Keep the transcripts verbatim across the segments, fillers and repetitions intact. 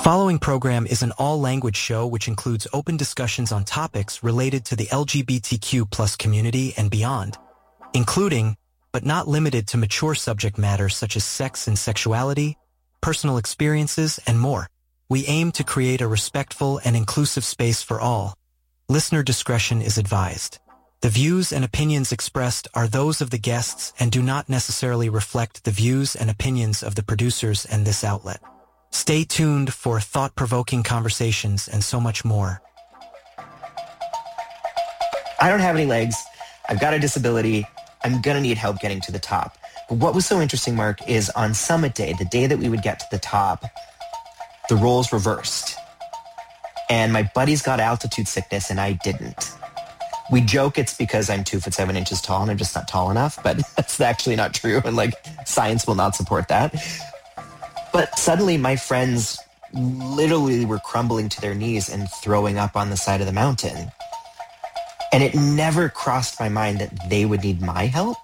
following program is an all-language show which includes open discussions on topics related to the L G B T Q plus community and beyond, including, but not limited to mature subject matter such as sex and sexuality, personal experiences, and more. We aim to create a respectful and inclusive space for all. Listener discretion is advised. The views and opinions expressed are those of the guests and do not necessarily reflect the views and opinions of the producers and this outlet. Stay tuned for thought-provoking conversations and so much more. I don't have any legs. I've got a disability. I'm going to need help getting to the top. But what was so interesting, Mark, is on Summit Day, the day that we would get to the top, the roles reversed. And my buddies got altitude sickness and I didn't. We joke it's because I'm two foot seven inches tall and I'm just not tall enough, but that's actually not true. And like science will not support that. But suddenly my friends literally were crumbling to their knees and throwing up on the side of the mountain. And it never crossed my mind that they would need my help.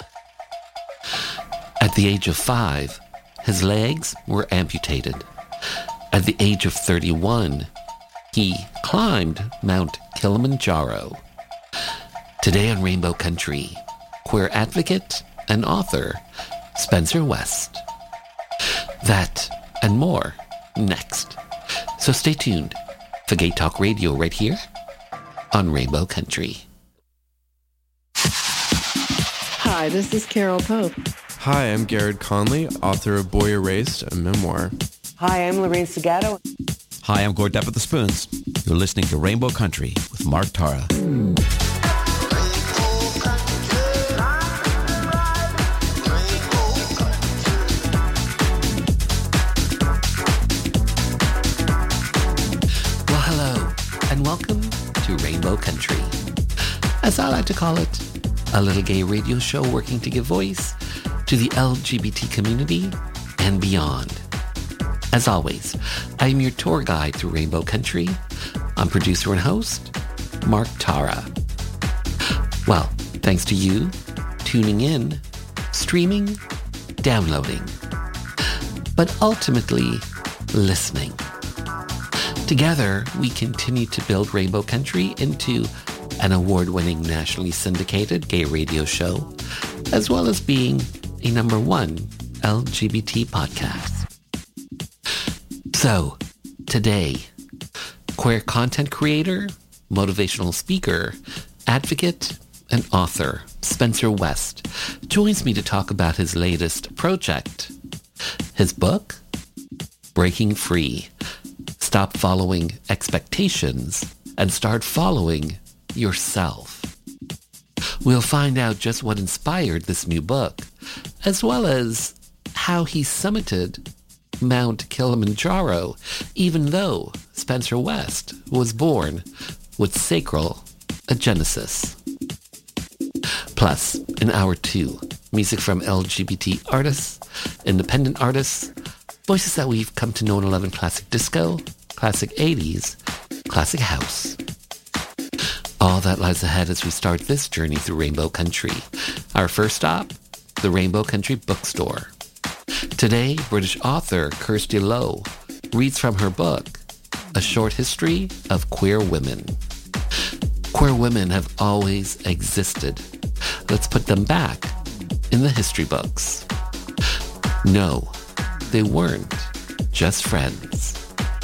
At the age of five, his legs were amputated. At the age of thirty-one, he climbed Mount Kilimanjaro. Today on Rainbow Country, queer advocate and author Spencer West. That and more next. So stay tuned for Gay Talk Radio right here on Rainbow Country. Hi, this is Carol Pope. Hi, I'm Garrett Conley, author of Boy Erased, a memoir. Hi, I'm Lorraine Segato. Hi, I'm Gord Depp with the Spoons. You're listening to Rainbow Country with Mark Tara. Well, hello, and welcome to Rainbow Country. As I like to call it, a little gay radio show working to give voice to the L G B T community and beyond. As always, I am your tour guide through Rainbow Country. I'm producer and host, Mark Tara. Well, thanks to you tuning in, streaming, downloading, but ultimately listening. Together, we continue to build Rainbow Country into an award-winning nationally syndicated gay radio show, as well as being a number one L G B T podcast. So, today, queer content creator, motivational speaker, advocate, and author Spencer West joins me to talk about his latest project. His book, Breaking Free. Stop following expectations and start following yourself. We'll find out just what inspired this new book, as well as how he summited Mount Kilimanjaro, even though Spencer West was born with sacral agenesis. Plus, in hour two, music from L G B T artists, independent artists, voices that we've come to know and love in classic disco, classic eighties, classic house. All that lies ahead as we start this journey through Rainbow Country. Our first stop, the Rainbow Country Bookstore. Today, British author Kirsty Lowe reads from her book, A Short History of Queer Women. Queer women have always existed. Let's put them back in the history books. No, they weren't just friends.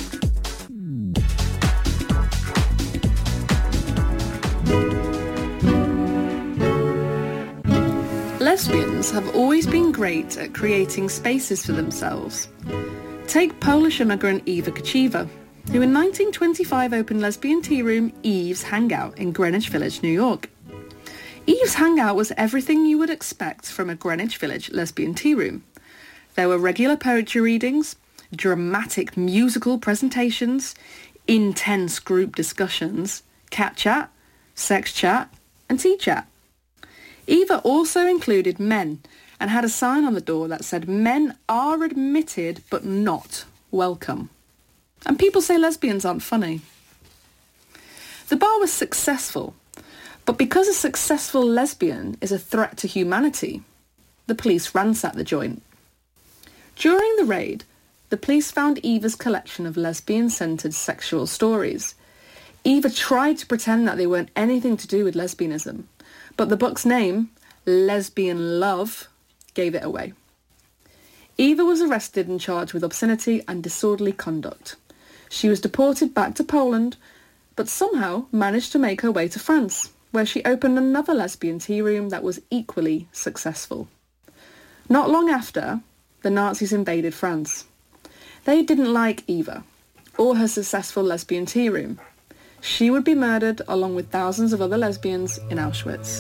Lesbians have always been great at creating spaces for themselves. Take Polish immigrant Eva Kochiva, who in nineteen twenty-five opened lesbian tea room Eve's Hangout in Greenwich Village, New York. Eve's Hangout was everything you would expect from a Greenwich Village lesbian tea room. There were regular poetry readings, dramatic musical presentations, intense group discussions, cat chat, sex chat, and tea chat. Eva also included men and had a sign on the door that said men are admitted but not welcome. And people say lesbians aren't funny. The bar was successful, but because a successful lesbian is a threat to humanity, the police ransacked the joint. During the raid, the police found Eva's collection of lesbian-centred sexual stories. Eva tried to pretend that they weren't anything to do with lesbianism, but the book's name, Lesbian Love, gave it away. Eva was arrested and charged with obscenity and disorderly conduct. She was deported back to Poland, but somehow managed to make her way to France, where she opened another lesbian tea room that was equally successful. Not long after, the Nazis invaded France. They didn't like Eva, or her successful lesbian tea room. She would be murdered along with thousands of other lesbians in Auschwitz.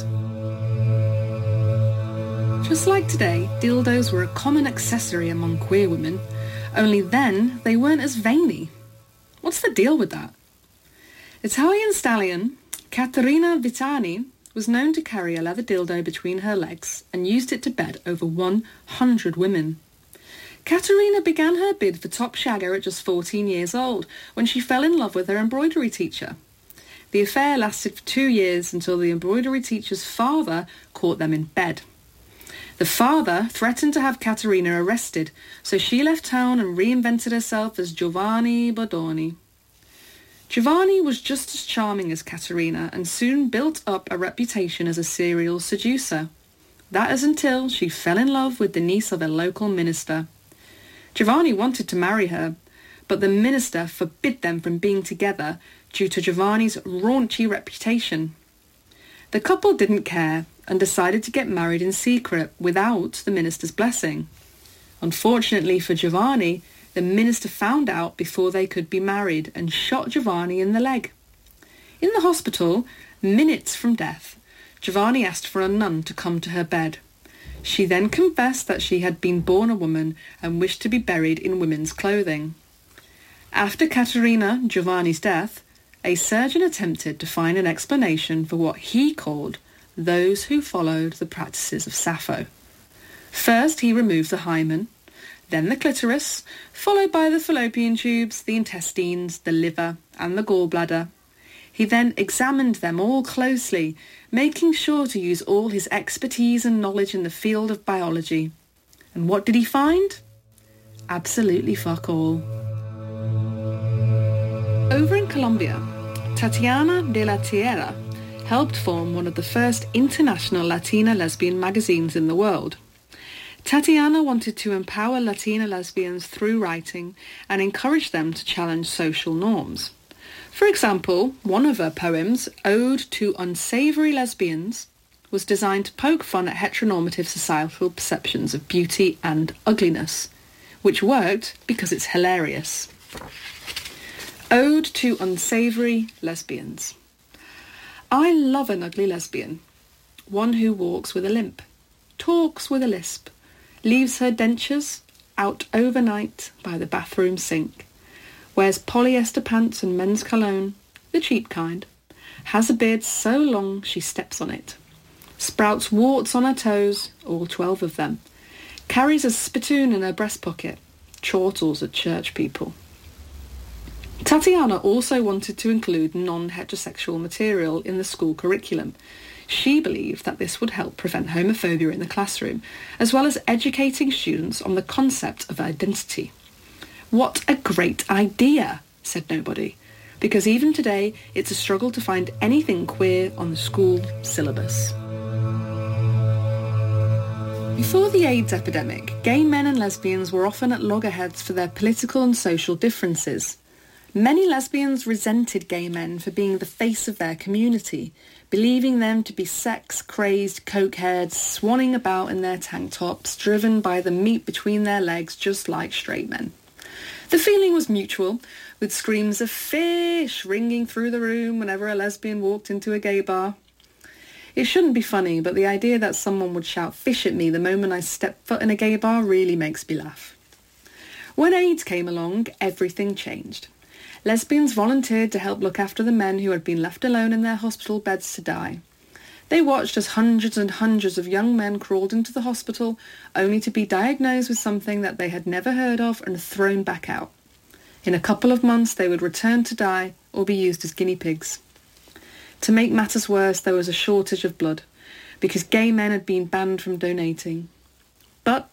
Just like today, dildos were a common accessory among queer women, only then they weren't as veiny. What's the deal with that? Italian stallion Caterina Vitani was known to carry a leather dildo between her legs and used it to bed over one hundred women. Caterina began her bid for top shagger at just fourteen years old when she fell in love with her embroidery teacher. The affair lasted for two years until the embroidery teacher's father caught them in bed. The father threatened to have Caterina arrested, so she left town and reinvented herself as Giovanni Bodoni. Giovanni was just as charming as Caterina and soon built up a reputation as a serial seducer. That is until she fell in love with the niece of a local minister. Giovanni wanted to marry her, but the minister forbid them from being together due to Giovanni's raunchy reputation. The couple didn't care and decided to get married in secret without the minister's blessing. Unfortunately for Giovanni, the minister found out before they could be married and shot Giovanni in the leg. In the hospital, minutes from death, Giovanni asked for a nun to come to her bed. She then confessed that she had been born a woman and wished to be buried in women's clothing. After Caterina, Giovanni's death, a surgeon attempted to find an explanation for what he called those who followed the practices of Sappho. First, he removed the hymen, then the clitoris, followed by the fallopian tubes, the intestines, the liver, and the gallbladder. He then examined them all closely, making sure to use all his expertise and knowledge in the field of biology. And what did he find? Absolutely fuck all. Over in Colombia, Tatiana de la Tierra helped form one of the first international Latina lesbian magazines in the world. Tatiana wanted to empower Latina lesbians through writing and encourage them to challenge social norms. For example, one of her poems, Ode to Unsavory Lesbians, was designed to poke fun at heteronormative societal perceptions of beauty and ugliness, which worked because it's hilarious. Ode to Unsavory Lesbians. I love an ugly lesbian, one who walks with a limp, talks with a lisp, leaves her dentures out overnight by the bathroom sink, wears polyester pants and men's cologne, the cheap kind, has a beard so long she steps on it, sprouts warts on her toes, all twelve of them, carries a spittoon in her breast pocket, chortles at church people. Tatiana also wanted to include non-heterosexual material in the school curriculum. She believed that this would help prevent homophobia in the classroom, as well as educating students on the concept of identity. What a great idea, said nobody, because even today it's a struggle to find anything queer on the school syllabus. Before the AIDS epidemic, gay men and lesbians were often at loggerheads for their political and social differences. Many lesbians resented gay men for being the face of their community, believing them to be sex-crazed cokeheads swanning about in their tank tops, driven by the meat between their legs just like straight men. The feeling was mutual, with screams of fish ringing through the room whenever a lesbian walked into a gay bar. It shouldn't be funny, but the idea that someone would shout fish at me the moment I step foot in a gay bar really makes me laugh. When AIDS came along, everything changed. Lesbians volunteered to help look after the men who had been left alone in their hospital beds to die. They watched as hundreds and hundreds of young men crawled into the hospital, only to be diagnosed with something that they had never heard of and thrown back out. In a couple of months, they would return to die or be used as guinea pigs. To make matters worse, there was a shortage of blood, because gay men had been banned from donating. But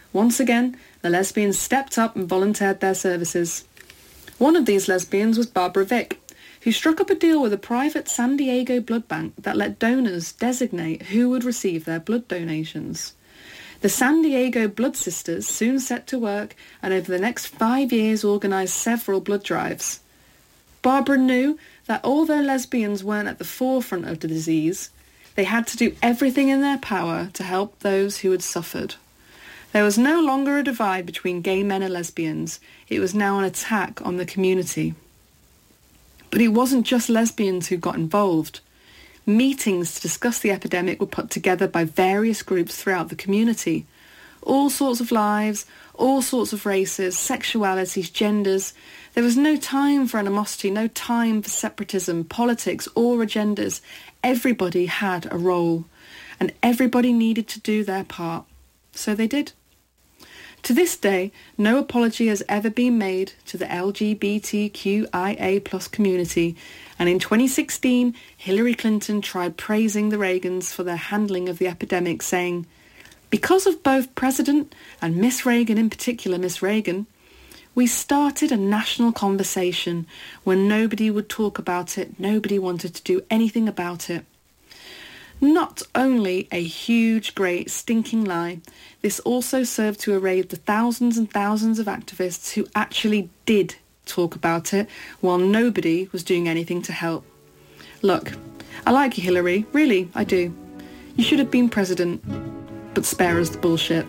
Once again, the lesbians stepped up and volunteered their services. One of these lesbians was Barbara Vick, who struck up a deal with a private San Diego blood bank that let donors designate who would receive their blood donations. The San Diego Blood Sisters soon set to work and over the next five years organised several blood drives. Barbara knew that although lesbians weren't at the forefront of the disease, they had to do everything in their power to help those who had suffered. There was no longer a divide between gay men and lesbians. It was now an attack on the community. But it wasn't just lesbians who got involved. Meetings to discuss the epidemic were put together by various groups throughout the community. All sorts of lives, all sorts of races, sexualities, genders. There was no time for animosity, no time for separatism, politics, or agendas. Everybody had a role, and everybody needed to do their part. So they did. To this day, no apology has ever been made to the L G B T Q I A plus community, and in twenty sixteen, Hillary Clinton tried praising the Reagans for their handling of the epidemic, saying, "Because of both President and Miss Reagan, in particular Miss Reagan, we started a national conversation when nobody would talk about it, nobody wanted to do anything about it." Not only a huge, great, stinking lie, this also served to erase the thousands and thousands of activists who actually did talk about it while nobody was doing anything to help. Look, I like you, Hillary. Really, I do. You should have been president, but spare us the bullshit.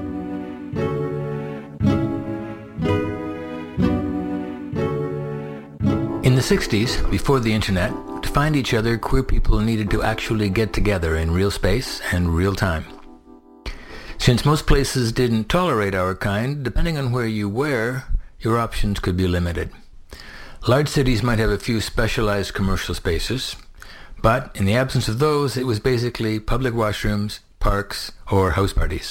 In the sixties, before the internet, to find each other, queer people needed to actually get together in real space and real time. Since most places didn't tolerate our kind, depending on where you were, your options could be limited. Large cities might have a few specialized commercial spaces, but in the absence of those, it was basically public washrooms, parks, or house parties.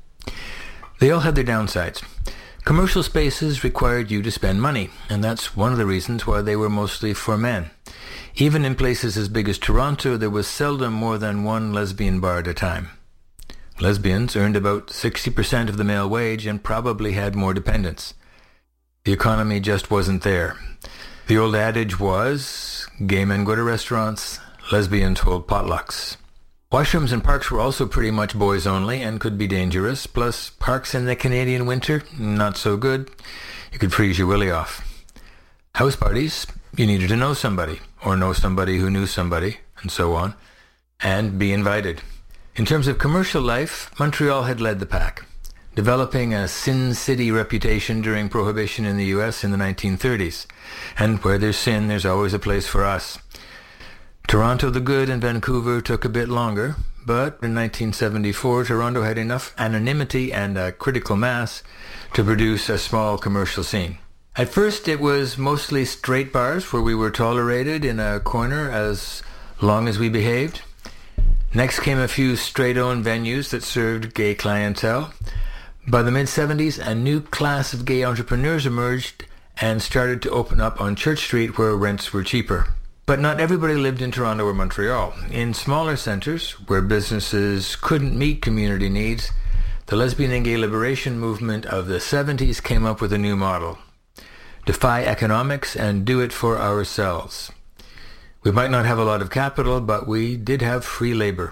They all had their downsides. Commercial spaces required you to spend money, and that's one of the reasons why they were mostly for men. Even in places as big as Toronto, there was seldom more than one lesbian bar at a time. Lesbians earned about sixty percent of the male wage and probably had more dependents. The economy just wasn't there. The old adage was, gay men go to restaurants, lesbians hold potlucks. Washrooms and parks were also pretty much boys only and could be dangerous, plus parks in the Canadian winter, not so good. You could freeze your willy off. House parties, you needed to know somebody, or know somebody who knew somebody, and so on, and be invited. In terms of commercial life, Montreal had led the pack, developing a Sin City reputation during Prohibition in the U S in the nineteen thirties. And where there's sin, there's always a place for us. Toronto the Good and Vancouver took a bit longer, but in nineteen seventy-four, Toronto had enough anonymity and a critical mass to produce a small commercial scene. At first, it was mostly straight bars where we were tolerated in a corner as long as we behaved. Next came a few straight-owned venues that served gay clientele. By the mid-seventies, a new class of gay entrepreneurs emerged and started to open up on Church Street where rents were cheaper. But not everybody lived in Toronto or Montreal. In smaller centres, where businesses couldn't meet community needs, the lesbian and gay liberation movement of the seventies came up with a new model. Defy economics and do it for ourselves. We might not have a lot of capital, but we did have free labour.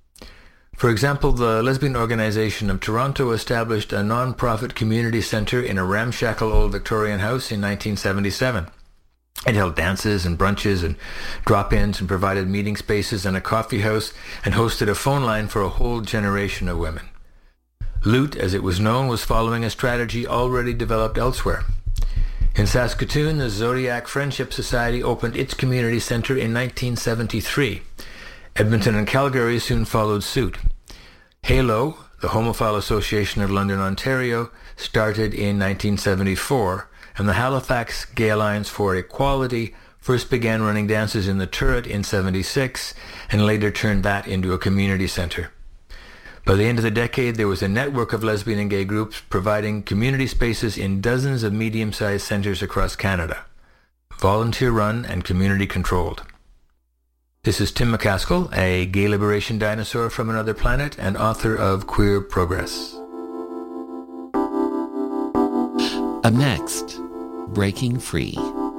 For example, the Lesbian Organization of Toronto established a non-profit community centre in a ramshackle old Victorian house in nineteen seventy-seven. It held dances and brunches and drop-ins and provided meeting spaces and a coffee house and hosted a phone line for a whole generation of women. Loot, as it was known, was following a strategy already developed elsewhere. In Saskatoon, the Zodiac Friendship Society opened its community centre in nineteen seventy-three. Edmonton and Calgary soon followed suit. HALO, the Homophile Association of London, Ontario, started in nineteen seventy-four, and the Halifax Gay Alliance for Equality first began running dances in the Turret in seventy-six and later turned that into a community centre. By the end of the decade, there was a network of lesbian and gay groups providing community spaces in dozens of medium-sized centres across Canada, volunteer-run and community-controlled. This is Tim McCaskill, a gay liberation dinosaur from another planet and author of Queer Progress. Up next, Breaking Free.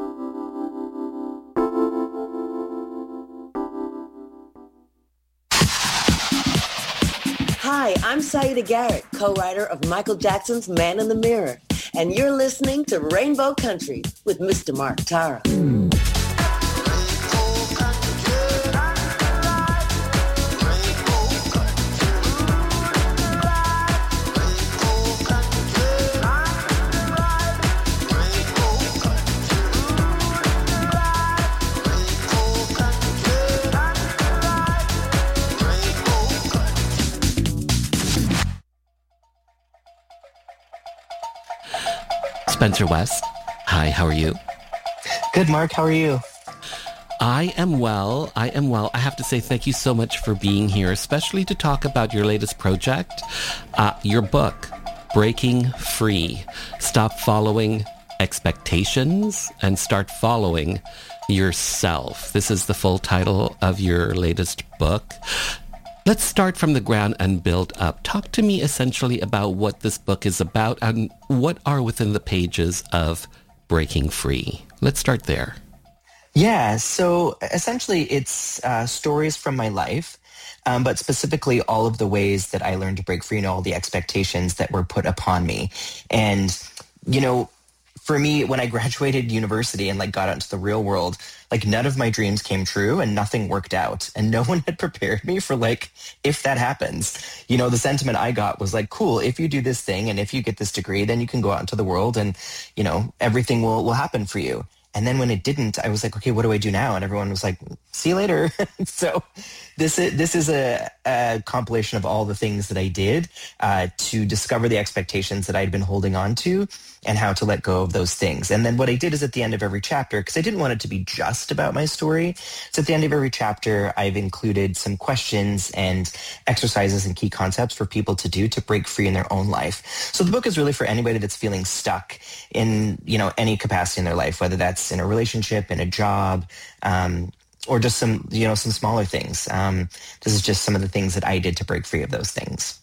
Hi, I'm Saida Garrett, co-writer of Michael Jackson's Man in the Mirror, and you're listening to Rainbow Country with Mister Mark Tara. Spencer West, hi, how are you? Good, Mark. How are you? I am well. I am well. I have to say thank you so much for being here, especially to talk about your latest project, uh, your book, Breaking Free. Stop following expectations and start following yourself. This is the full title of your latest book. Let's start from the ground and build up. Talk to me essentially about what this book is about and what are within the pages of Breaking Free. Let's start there. Yeah, so essentially it's uh, stories from my life, um, but specifically all of the ways that I learned to break free and all the expectations that were put upon me. And, you know, for me, when I graduated university and like got out into the real world, like none of my dreams came true and nothing worked out. And no one had prepared me for like, if that happens, you know, the sentiment I got was like, cool, if you do this thing and if you get this degree, then you can go out into the world and, you know, everything will, will happen for you. And then when it didn't, I was like, okay, what do I do now? And everyone was like, see you later. So this is, this is a, a compilation of all the things that I did uh, to discover the expectations that I'd been holding on to and how to let go of those things. And then what I did is at the end of every chapter, because I didn't want it to be just about my story, so at the end of every chapter, I've included some questions and exercises and key concepts for people to do to break free in their own life. So the book is really for anybody that's feeling stuck in, you know, any capacity in their life, whether that's in a relationship, in a job, um, or just some, you know, some smaller things. Um, this is just some of the things that I did to break free of those things.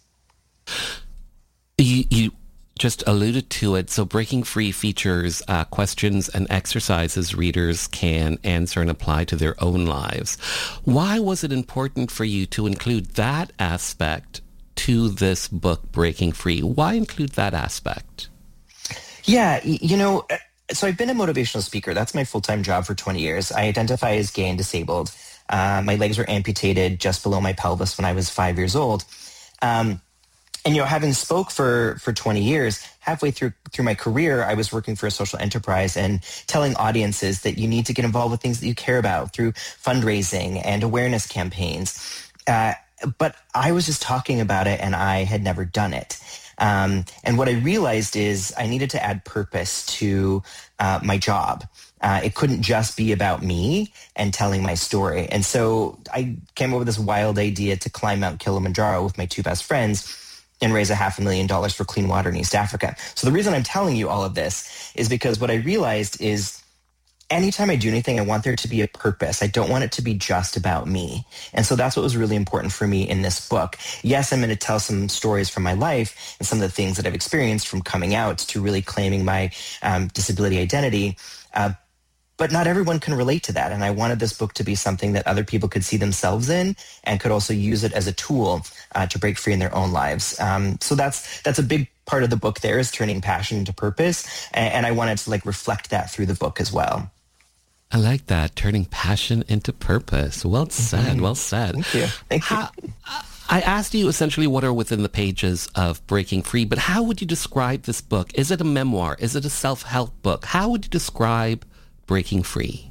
You, you just alluded to it. So Breaking Free features uh, questions and exercises readers can answer and apply to their own lives. Why was it important for you to include that aspect to this book, Breaking Free? Why include that aspect? Yeah, you know, so I've been a motivational speaker. That's my full-time job for twenty years. I identify as gay and disabled. Uh, my legs were amputated just below my pelvis when I was five years old. Um, and, you know, having spoke for, for twenty years, halfway through through my career, I was working for a social enterprise and telling audiences that you need to get involved with things that you care about through fundraising and awareness campaigns. Uh, but I was just talking about it and I had never done it. Um, and what I realized is I needed to add purpose to uh, my job. Uh, it couldn't just be about me and telling my story. And so I came up with this wild idea to climb Mount Kilimanjaro with my two best friends and raise a half a million dollars for clean water in East Africa. So the reason I'm telling you all of this is because what I realized is anytime I do anything, I want there to be a purpose. I don't want it to be just about me. And so that's what was really important for me in this book. Yes, I'm going to tell some stories from my life and some of the things that I've experienced from coming out to really claiming my um, disability identity. Uh, but not everyone can relate to that. And I wanted this book to be something that other people could see themselves in and could also use it as a tool uh, to break free in their own lives. Um, so that's that's a big part of the book there is turning passion into purpose. And, and I wanted to like reflect that through the book as well. I like that, turning passion into purpose. Well said, mm-hmm. well said. Thank you. Thank you. How, I asked you essentially what are within the pages of Breaking Free, but how would you describe this book? Is it a memoir? Is it a self-help book? How would you describe Breaking Free?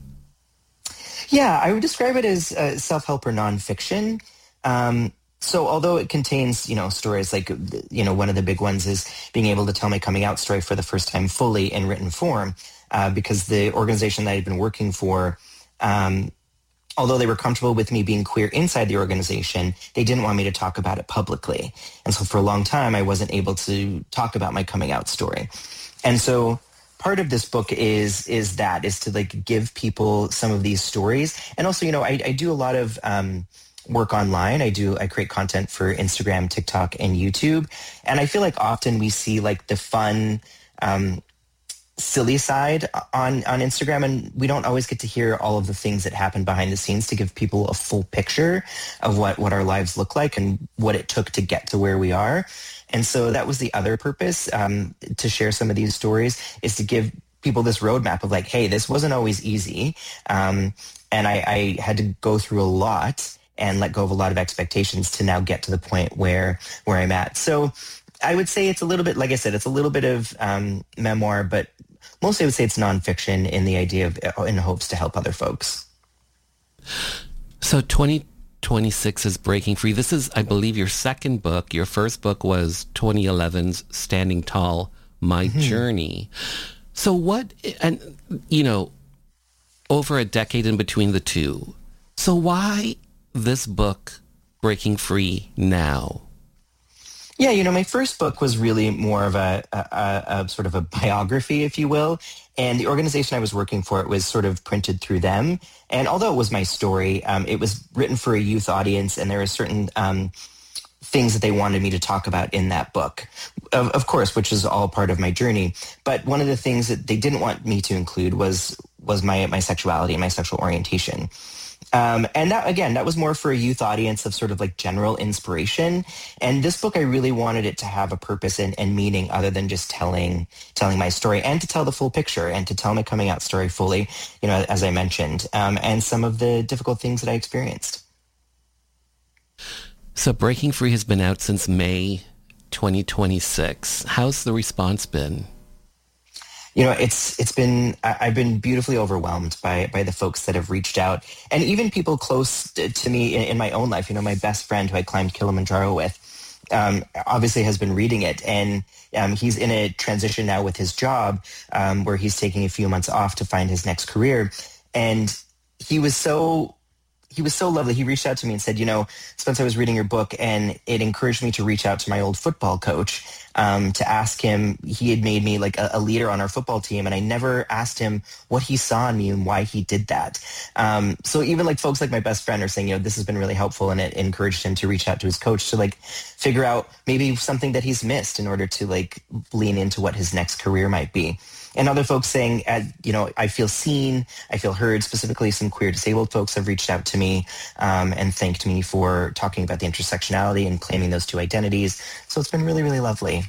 Yeah, I would describe it as uh, self-help or nonfiction. Um, so although it contains, you know, stories like, you know, one of the big ones is being able to tell my coming out story for the first time fully in written form. Uh, because the organization that I'd been working for, um, although they were comfortable with me being queer inside the organization, they didn't want me to talk about it publicly. And so for a long time, I wasn't able to talk about my coming out story. And so part of this book is is that, is to like give people some of these stories. And also, you know, I, I do a lot of um, work online. I do, I create content for Instagram, TikTok, and YouTube. And I feel like often we see like the fun, um, silly side on, on Instagram, and we don't always get to hear all of the things that happen behind the scenes to give people a full picture of what, what our lives look like and what it took to get to where we are. And so that was the other purpose, um, to share some of these stories, is to give people this roadmap of like, hey, this wasn't always easy. Um, and I, I had to go through a lot and let go of a lot of expectations to now get to the point where, where I'm at. So I would say it's a little bit, like I said, it's a little bit of um, memoir, but mostly I would say it's nonfiction in the idea of, in hopes to help other folks. So twenty twenty-six is Breaking Free. This is, I believe, your second book. Your first book was twenty eleven's Standing Tall, My mm-hmm. Journey. So what, and, you know, over a decade in between the two. So why this book, Breaking Free, now? Yeah, you know, my first book was really more of a, a, a sort of a biography, if you will. And the organization I was working for, it was sort of printed through them. And although it was my story, um, it was written for a youth audience, and there were certain um, things that they wanted me to talk about in that book, of, of course, which is all part of my journey. But one of the things that they didn't want me to include was was my my sexuality and my sexual orientation. Um, and that, again, that was more for a youth audience of sort of like general inspiration. And this book, I really wanted it to have a purpose and, and meaning other than just telling telling my story, and to tell the full picture and to tell my coming out story fully, you know, as I mentioned, um, and some of the difficult things that I experienced. So Breaking Free has been out since May twenty twenty-six. How's the response been? You know, it's it's been, I've been beautifully overwhelmed by by the folks that have reached out, and even people close to me in, in my own life. You know, my best friend who I climbed Kilimanjaro with, um, obviously has been reading it, and um, he's in a transition now with his job, um, where he's taking a few months off to find his next career, and he was so. He was so lovely. He reached out to me and said, you know, Spencer, I was reading your book, and it encouraged me to reach out to my old football coach um, to ask him. He had made me like a, a leader on our football team, and I never asked him what he saw in me and why he did that. Um, so even like folks like my best friend are saying, you know, this has been really helpful, and it encouraged him to reach out to his coach to like figure out maybe something that he's missed in order to like lean into what his next career might be. And other folks saying, uh, you know, I feel seen, I feel heard. Specifically, some queer disabled folks have reached out to me um, and thanked me for talking about the intersectionality and claiming those two identities. So it's been really, really lovely.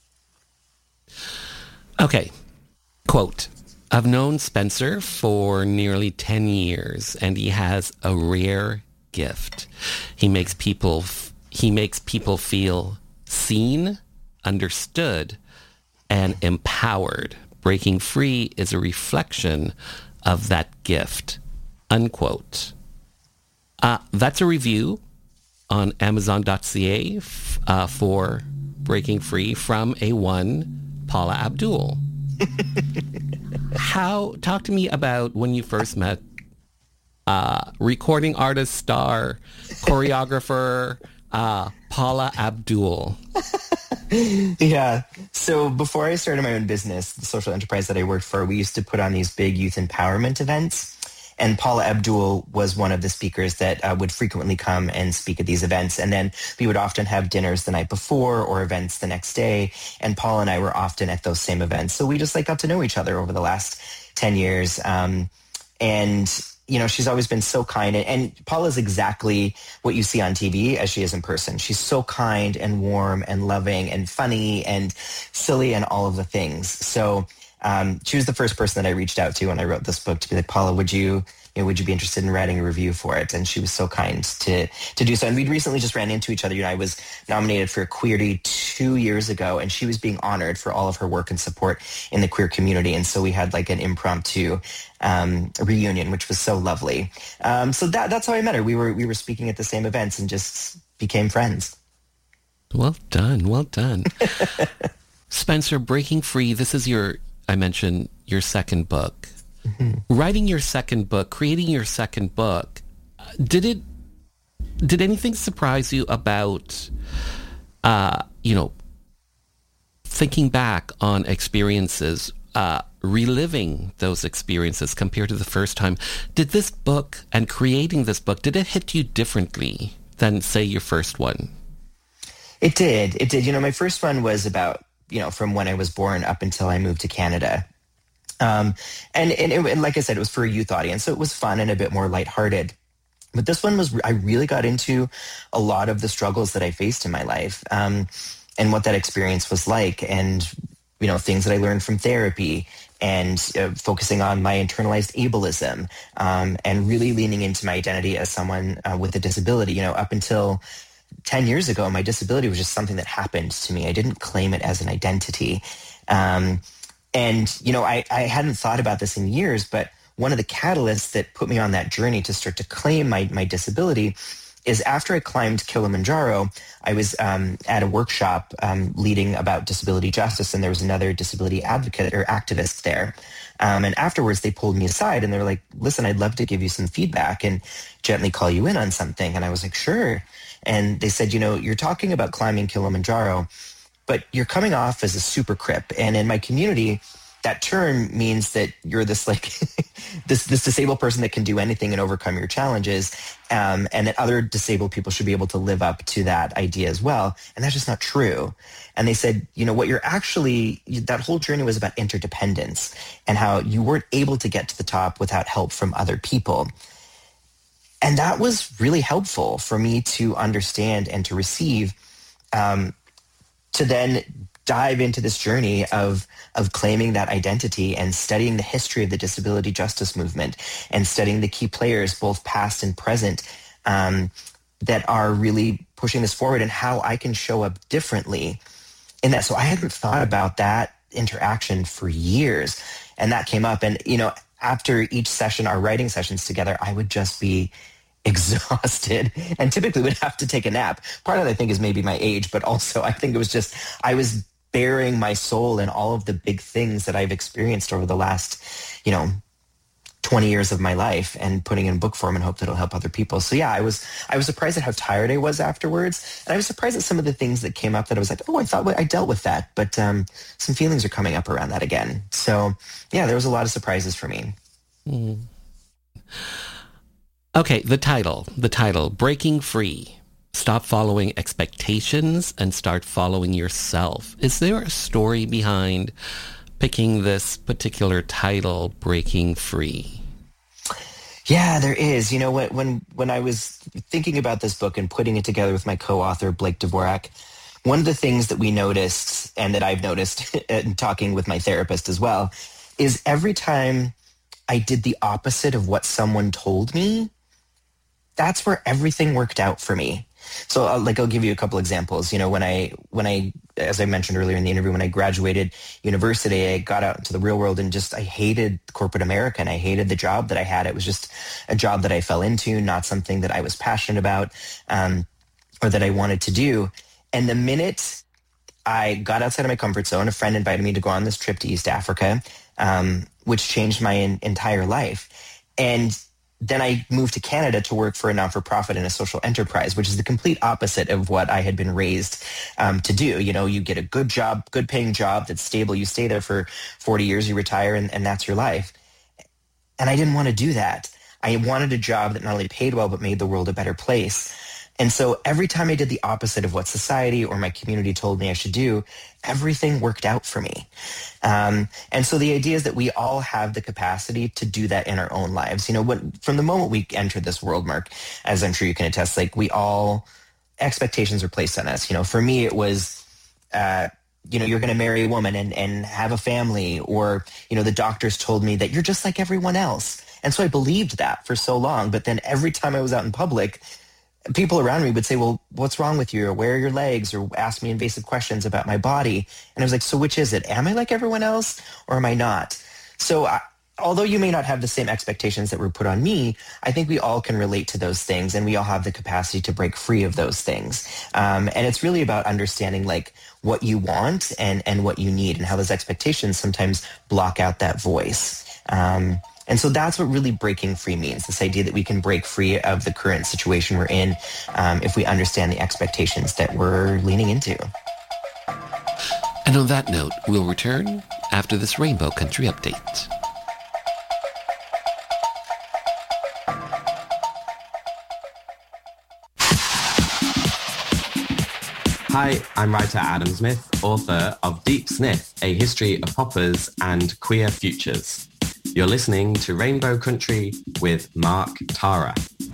Okay. Quote, I've known Spencer for nearly ten years, and he has a rare gift. He makes people, f- he makes people feel seen, understood, and empowered. Breaking Free is a reflection of that gift, unquote. Uh, that's a review on amazon dot c a f- uh, for Breaking Free from a one, Paula Abdul. How, talk to me about when you first met uh, recording artist, star, choreographer, uh, Paula Abdul. Yeah. So before I started my own business, the social enterprise that I worked for, we used to put on these big youth empowerment events. And Paula Abdul was one of the speakers that uh, would frequently come and speak at these events. And then we would often have dinners the night before or events the next day. And Paula and I were often at those same events. So we just like got to know each other over the last ten years. Um, and you know, she's always been so kind. And, and Paula's exactly what you see on T V as she is in person. She's so kind and warm and loving and funny and silly and all of the things. So um, she was the first person that I reached out to when I wrote this book to be like, Paula, would you, you know, would you be interested in writing a review for it? And she was so kind to to do so. And we'd recently just ran into each other. You know, I was nominated for a Queerty two years ago, and she was being honored for all of her work and support in the queer community. And so we had like an impromptu um, reunion, which was so lovely. Um, so that that's how I met her. We were we were speaking at the same events and just became friends. Well done, well done. Spencer, Breaking Free, this is your, I mentioned, your second book. Mm-hmm. Writing your second book, creating your second book, did it, did anything surprise you about, uh, you know, thinking back on experiences, uh, reliving those experiences compared to the first time? Did this book and creating this book, did it hit you differently than, say, your first one? It did. It did. You know, my first one was about, you know, from when I was born up until I moved to Canada. Um, and, and, it, and like I said, it was for a youth audience, so it was fun and a bit more lighthearted. But this one was, I really got into a lot of the struggles that I faced in my life, um, and what that experience was like, and, you know, things that I learned from therapy, and uh, focusing on my internalized ableism, um, and really leaning into my identity as someone uh, with a disability. You know, up until ten years ago, my disability was just something that happened to me. I didn't claim it as an identity. Um, and, you know, I, I hadn't thought about this in years, but one of the catalysts that put me on that journey to start to claim my, my disability is after I climbed Kilimanjaro, I was um, at a workshop um, leading about disability justice, and there was another disability advocate or activist there. Um, and afterwards, they pulled me aside, and they were like, listen, I'd love to give you some feedback and gently call you in on something. And I was like, sure. And they said, you know, you're talking about climbing Kilimanjaro, but you're coming off as a super crip. And in my community, that term means that you're this like this this disabled person that can do anything and overcome your challenges, um, and that other disabled people should be able to live up to that idea as well. And that's just not true. And they said, you know, what you're actually, that whole journey was about interdependence and how you weren't able to get to the top without help from other people. And that was really helpful for me to understand and to receive, um, to then dive into this journey of of claiming that identity and studying the history of the disability justice movement and studying the key players, both past and present, um, that are really pushing this forward, and how I can show up differently in that. So I hadn't thought about that interaction for years, and that came up. And, you know, after each session, our writing sessions together, I would just be exhausted and typically would have to take a nap. Part of that, I think, is maybe my age, but also I think it was just, I was bearing my soul in all of the big things that I've experienced over the last, you know, twenty years of my life, and putting in book form and hope that it'll help other people. So yeah, I was, I was surprised at how tired I was afterwards. And I was surprised at some of the things that came up that I was like, oh, I thought I dealt with that. But um, some feelings are coming up around that again. So yeah, there was a lot of surprises for me. Mm. Okay, the title, the title, Breaking Free. Stop following expectations and start following yourself. Is there a story behind picking this particular title, Breaking Free? Yeah, there is. You know, when when when I was thinking about this book and putting it together with my co-author, Blake Dvorak, one of the things that we noticed, and that I've noticed in talking with my therapist as well, is every time I did the opposite of what someone told me, that's where everything worked out for me. So I'll, like, I'll give you a couple examples. You know, when I, when I, as I mentioned earlier in the interview, when I graduated university, I got out into the real world and just, I hated corporate America, and I hated the job that I had. It was just a job that I fell into, not something that I was passionate about, um, or that I wanted to do. And the minute I got outside of my comfort zone, a friend invited me to go on this trip to East Africa, um, which changed my in, entire life. And then I moved to Canada to work for a non-for-profit and a social enterprise, which is the complete opposite of what I had been raised um, to do. You know, you get a good job, good paying job that's stable. You stay there for forty years, you retire, and, and that's your life. And I didn't want to do that. I wanted a job that not only paid well, but made the world a better place. And so every time I did the opposite of what society or my community told me I should do, everything worked out for me. Um, and so the idea is that we all have the capacity to do that in our own lives. You know, when, from the moment we entered this world, Mark, as I'm sure you can attest, like, we all, expectations are placed on us. You know, for me, it was, uh, you know, you're going to marry a woman and, and have a family, or, you know, the doctors told me that you're just like everyone else. And so I believed that for so long. But then every time I was out in public, people around me would say, well, what's wrong with you? Or where are your legs? Or ask me invasive questions about my body. And I was like, so which is it? Am I like everyone else, or am I not? So I, although you may not have the same expectations that were put on me, I think we all can relate to those things, and we all have the capacity to break free of those things. Um, and it's really about understanding, like, what you want and, and what you need, and how those expectations sometimes block out that voice. Um, And so that's what really breaking free means, this idea that we can break free of the current situation we're in um, if we understand the expectations that we're leaning into. And on that note, we'll return after this Rainbow Country update. Hi, I'm writer Adam Smith, author of Deep Sniff, A History of Poppers and Queer Futures. You're listening to Rainbow Country with Mark Tara.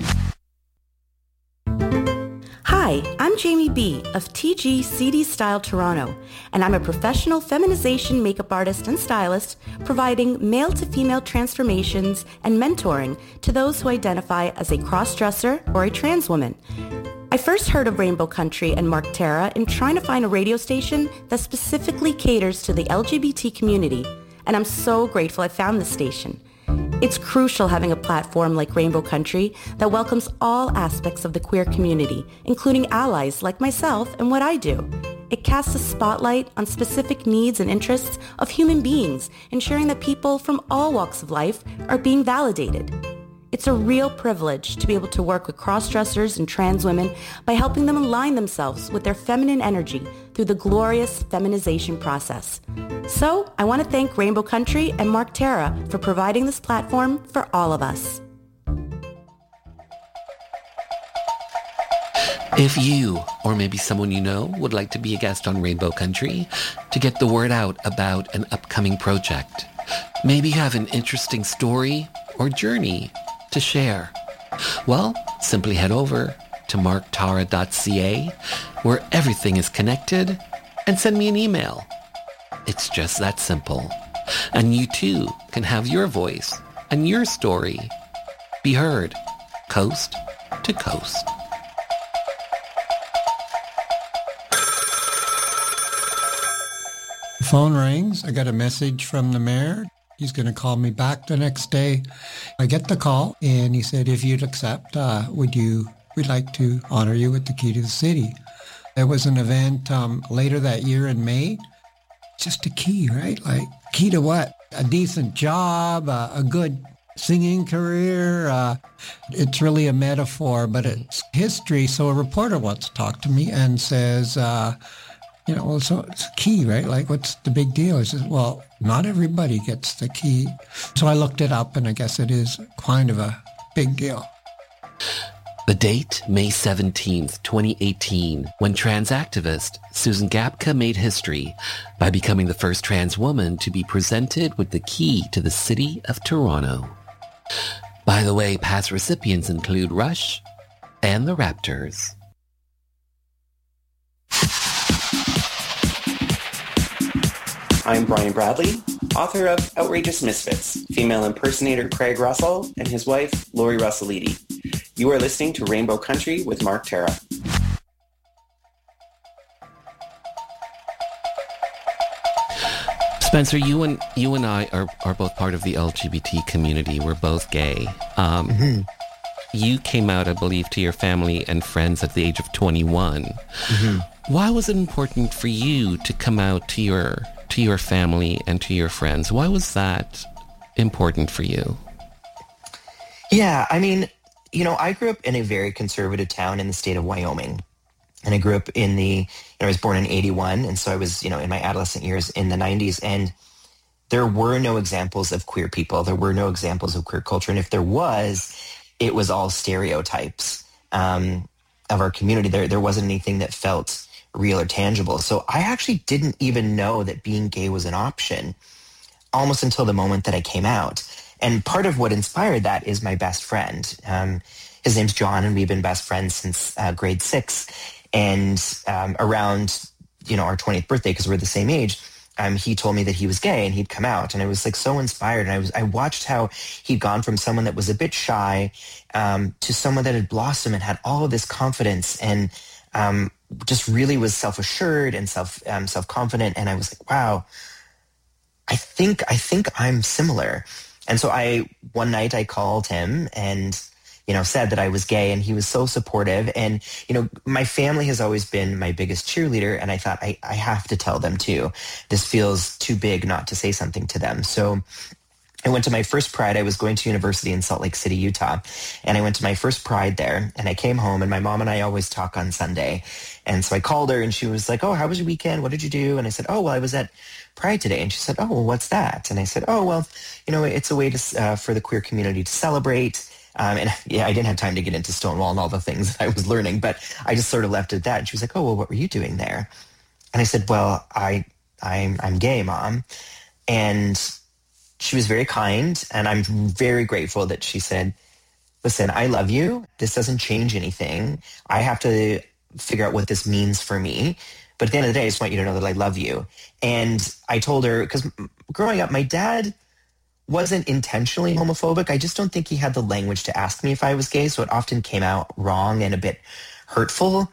Hi, I'm Jamie B. of T G C D Style Toronto, and I'm a professional feminization makeup artist and stylist providing male-to-female transformations and mentoring to those who identify as a cross-dresser or a trans woman. I first heard of Rainbow Country and Mark Tara in trying to find a radio station that specifically caters to the L G B T community, and I'm so grateful I found this station. It's crucial having a platform like Rainbow Country that welcomes all aspects of the queer community, including allies like myself and what I do. It casts a spotlight on specific needs and interests of human beings, ensuring that people from all walks of life are being validated. It's a real privilege to be able to work with cross-dressers and trans women by helping them align themselves with their feminine energy through the glorious feminization process. So I want to thank Rainbow Country and Mark Tara for providing this platform for all of us. If you, or maybe someone you know, would like to be a guest on Rainbow Country to get the word out about an upcoming project, maybe you have an interesting story or journey to share, well, simply head over to mark tara dot c a, where everything is connected, and send me an email. It's just that simple. And you too can have your voice and your story be heard coast to coast. The phone rings. I got a message from the mayor. He's going to call me back the next day. I get the call, and he said, if you'd accept, uh, would you, we'd like to honor you with the key to the city. There was an event um, later that year in May. Just a key, right? Like, key to what? A decent job, uh, a good singing career. Uh, it's really a metaphor, but it's history. So a reporter wants to talk to me and says, uh, you know, well, so it's a key, right? Like, what's the big deal? I said, well, not everybody gets the key. So I looked it up, and I guess it is kind of a big deal. The date, May seventeenth, twenty eighteen, when trans activist Susan Gapka made history by becoming the first trans woman to be presented with the key to the city of Toronto. By the way, past recipients include Rush and the Raptors. I'm Brian Bradley, author of Outrageous Misfits, female impersonator Craig Russell and his wife, Lori Russellidi. You are listening to Rainbow Country with Mark Tara. Spencer, you and you and I are, are both part of the L G B T community. We're both gay. Um, mm-hmm. You came out, I believe, to your family and friends at the age of twenty-one. Mm-hmm. Why was it important for you to come out to your to your family and to your friends? Why was that important for you? Yeah, I mean, you know, I grew up in a very conservative town in the state of Wyoming. And I grew up in the, you know, I was born in eighty-one. And so I was, you know, in my adolescent years in the nineties. And there were no examples of queer people. There were no examples of queer culture. And if there was, it was all stereotypes um, of our community. There, there wasn't anything that felt real or tangible. So I actually didn't even know that being gay was an option almost until the moment that I came out. And part of what inspired that is my best friend. Um, his name's John, and we've been best friends since uh, grade six. And um, around, you know, our twentieth birthday, because we're the same age, um, he told me that he was gay and he'd come out. And I was like so inspired. And I was I watched how he'd gone from someone that was a bit shy um, to someone that had blossomed and had all of this confidence and um, just really was self-assured and self um, self-confident. And I was like, wow, I think I think I'm similar. And so I one night I called him and, you know, said that I was gay, and he was so supportive. And, you know, my family has always been my biggest cheerleader, and I thought I, I have to tell them too. This feels too big not to say something to them. So I went to my first Pride. I was going to university in Salt Lake City, Utah, and I went to my first Pride there, and I came home, and my mom and I always talk on Sunday. And so I called her, and she was like, oh, how was your weekend? What did you do? And I said, oh, well, I was at Pride today. And she said, oh, well, what's that? And I said, oh, well, you know, it's a way to uh, for the queer community to celebrate. Um, and yeah, I didn't have time to get into Stonewall and all the things that I was learning, but I just sort of left it at that. And she was like, oh, well, what were you doing there? And I said, well, I, I'm, I'm gay, Mom. And she was very kind. And I'm very grateful that she said, listen, I love you. This doesn't change anything. I have to figure out what this means for me. But at the end of the day, I just want you to know that I love you. And I told her, because growing up, my dad wasn't intentionally homophobic. I just don't think he had the language to ask me if I was gay. So it often came out wrong and a bit hurtful.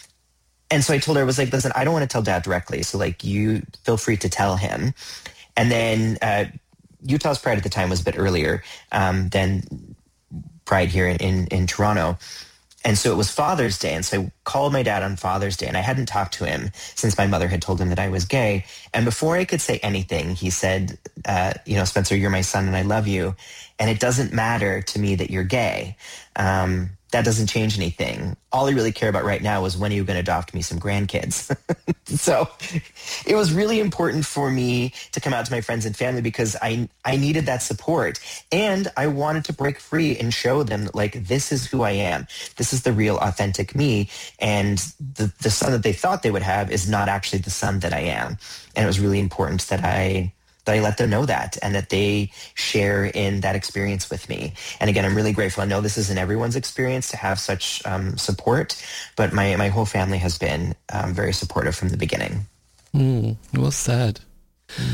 And so I told her, I was like, listen, I don't want to tell Dad directly. So like, you feel free to tell him. And then uh, Utah's Pride at the time was a bit earlier um, than Pride here in, in, in Toronto. And so it was Father's Day. And so I called my dad on Father's Day, and I hadn't talked to him since my mother had told him that I was gay. And before I could say anything, he said, uh, you know, Spencer, you're my son and I love you. And it doesn't matter to me that you're gay. Um, that doesn't change anything. All I really care about right now is when are you going to adopt me some grandkids? So it was really important for me to come out to my friends and family because I I needed that support. And I wanted to break free and show them, like, this is who I am. This is the real, authentic me. And the, the son that they thought they would have is not actually the son that I am. And it was really important that I... that I let them know that and that they share in that experience with me. And again, I'm really grateful. I know this isn't everyone's experience to have such um, support, but my, my whole family has been um, very supportive from the beginning. Mm, well said. Mm.